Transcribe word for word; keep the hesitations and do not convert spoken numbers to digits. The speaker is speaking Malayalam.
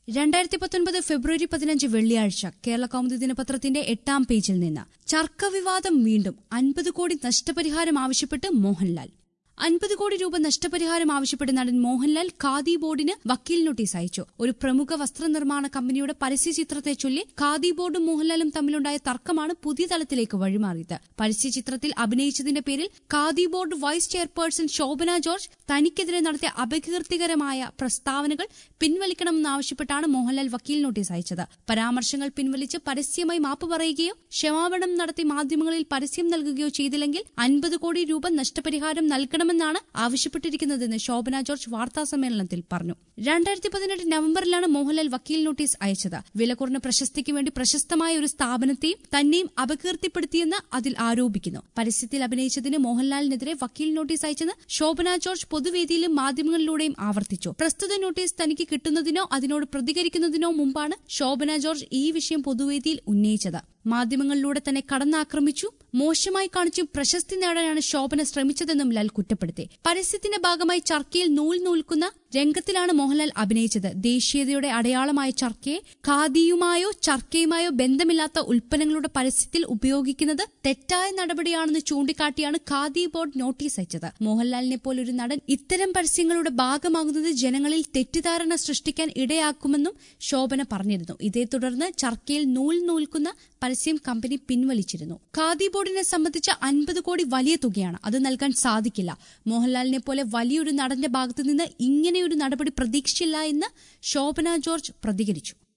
രണ്ടായിരത്തി പത്തൊൻപത് ഫെബ്രുവരി പതിനഞ്ച് വെള്ളിയാഴ്ച കേരള കൗമുദി ദിനപത്രത്തിന്റെ എട്ടാം പേജിൽ നിന്ന് ചർക്ക വിവാദം വീണ്ടും അൻപത് കോടി നഷ്ടപരിഹാരം ആവശ്യപ്പെട്ട് മോഹൻലാൽ. അൻപത് കോടി രൂപ നഷ്ടപരിഹാരം ആവശ്യപ്പെട്ട് നടൻ മോഹൻലാൽ ഖാദി ബോർഡിന് വക്കീൽ നോട്ടീസ് അയച്ചു. ഒരു പ്രമുഖ വസ്ത്രനിർമ്മാണ കമ്പനിയുടെ പരസ്യചിത്രത്തെ ചൊല്ലി ഖാദി ബോർഡും മോഹൻലാലും തമ്മിലുണ്ടായ തർക്കമാണ് പുതിയ തലത്തിലേക്ക് വഴിമാറിയത്. പരസ്യചിത്രത്തിൽ അഭിനയിച്ചതിന്റെ പേരിൽ khadi board vice chairperson Shobhana George തനിക്കെതിരെ നടത്തിയ അപകീർത്തികരമായ പ്രസ്താവനകൾ പിൻവലിക്കണമെന്നാവശ്യപ്പെട്ടാണ് മോഹൻലാൽ വക്കീൽ നോട്ടീസ് അയച്ചത്. പരാമർശങ്ങൾ പിൻവലിച്ച് പരസ്യമായി മാപ്പ് പറയുകയോ ക്ഷമാപണം നടത്തി മാധ്യമങ്ങളിൽ പരസ്യം നൽകുകയോ ചെയ്തില്ലെങ്കിൽ അൻപത് കോടി രൂപ നഷ്ടപരിഹാരം നൽകണം ാണ് ആവശ്യപ്പെട്ടിരിക്കുന്നതെന്ന് ശോഭന ജോർജ് വാർത്താസമ്മേളനത്തിൽ പറഞ്ഞു. രണ്ടായിരത്തി പതിനെട്ട് നവംബറിലാണ് മോഹൻലാൽ വക്കീൽ നോട്ടീസ് അയച്ചത്. വില കുറഞ്ഞ പ്രശസ്തിക്ക് വേണ്ടി പ്രശസ്തമായ ഒരു സ്ഥാപനത്തെയും തന്നെയും അപകീർത്തിപ്പെടുത്തിയെന്ന് അതിൽ ആരോപിക്കുന്നു. പരസ്യത്തിൽ അഭിനയിച്ചതിന് മോഹൻലാലിനെതിരെ വക്കീൽ നോട്ടീസ് അയച്ചെന്ന് ശോഭന ജോർജ് പൊതുവേദിയിലും മാധ്യമങ്ങളിലൂടെയും ആവർത്തിച്ചു. പ്രസ്തുത നോട്ടീസ് തനിക്ക് കിട്ടുന്നതിനോ അതിനോട് പ്രതികരിക്കുന്നതിനോ മുമ്പാണ് ശോഭന ജോർജ് ഈ വിഷയം പൊതുവേദിയിൽ ഉന്നയിച്ചത്. മാധ്യമങ്ങളിലൂടെ തന്നെ കടന്നാക്രമിച്ചു, മോശമായി കാണിച്ചും പ്രശസ്തി നേടാനാണ് ശോഭന ശ്രമിച്ചതെന്നും ലാൽ കുറ്റപ്പെടുത്തി. പരസ്യത്തിന്റെ ഭാഗമായി ചർക്കയിൽ നൂൽ നൂൽക്കുന്ന രംഗത്തിലാണ് മോഹൻലാൽ അഭിനയിച്ചത്. ദേശീയതയുടെ അടയാളമായ ചർക്കയെ ഖാദിയുമായോ ചർക്കയുമായോ ബന്ധമില്ലാത്ത ഉൽപ്പന്നങ്ങളുടെ പരസ്യത്തിൽ ഉപയോഗിക്കുന്നത് തെറ്റായ നടപടിയാണെന്ന് ചൂണ്ടിക്കാട്ടിയാണ് ഖാദി ബോർഡ് നോട്ടീസ് അയച്ചത്. മോഹൻലാലിനെ പോലൊരു നടൻ ഇത്തരം പരസ്യങ്ങളുടെ ഭാഗമാകുന്നത് ജനങ്ങളിൽ തെറ്റിദ്ധാരണ സൃഷ്ടിക്കാൻ ഇടയാക്കുമെന്നും ശോഭന പറഞ്ഞിരുന്നു. ഇതേ തുടർന്ന് ചർക്കയിൽ നൂൽ നൂൽക്കുന്ന പരസ്യം കമ്പനി പിൻവലിച്ചിരുന്നു. ഖാദി ബോർഡിനെ സംബന്ധിച്ച അൻപത് കോടി വലിയ തുകയാണ്. അത് നൽകാൻ സാധിക്കില്ല. മോഹൻലാലിനെ പോലെ വലിയൊരു നടന്റെ ഭാഗത്തുനിന്ന് ഇങ്ങനെയൊരു നടപടി പ്രതീക്ഷിച്ചില്ല എന്ന് ശോഭന ജോർജ് പ്രതികരിച്ചു.